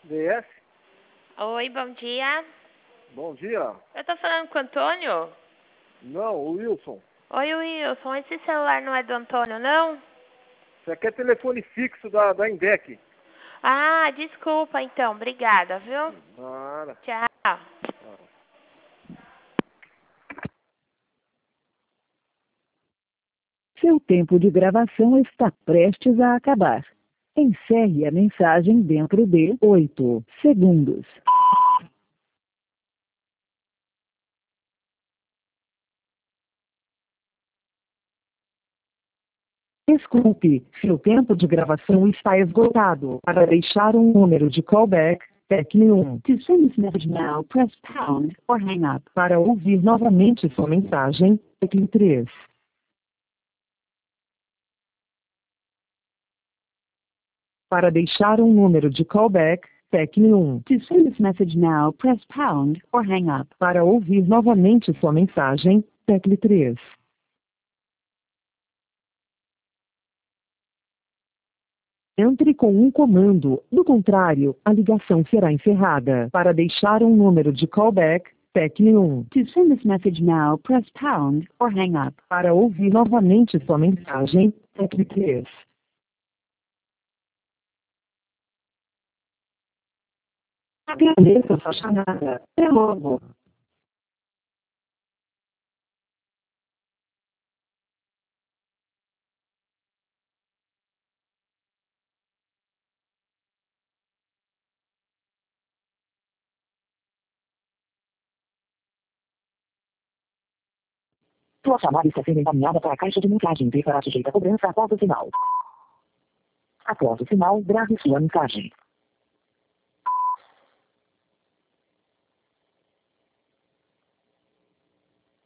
DS? Oi, bom dia. Bom dia. Eu tô falando com o Antônio? Não, o Wilson. Oi, Wilson. Esse celular não é do Antônio, não? Isso aqui é telefone fixo da Indec. Ah, desculpa então. Obrigada, viu? Nada. Tchau. Seu tempo de gravação está prestes a acabar. Encerre a mensagem dentro de 8 segundos. Desculpe, seu tempo de gravação está esgotado. Para deixar um número de callback, tecle 1. To send this message now, press pound or hang up. Para ouvir novamente sua mensagem, tecle 3. Para deixar um número de callback, tecle 1. To send this message now, press pound or hang up. Para ouvir novamente sua mensagem, tecle 3. Entre com um comando, do contrário, a ligação será encerrada. Para deixar um número de callback, tecle 1. To send this message now, press pound or hang up. Para ouvir novamente sua mensagem, tecle 3. Agradeço a sua chamada. Até logo. Sua chamada está sendo encaminhada para a caixa de mensagem e será sujeita a cobrança após o sinal. Após o sinal, grave sua mensagem.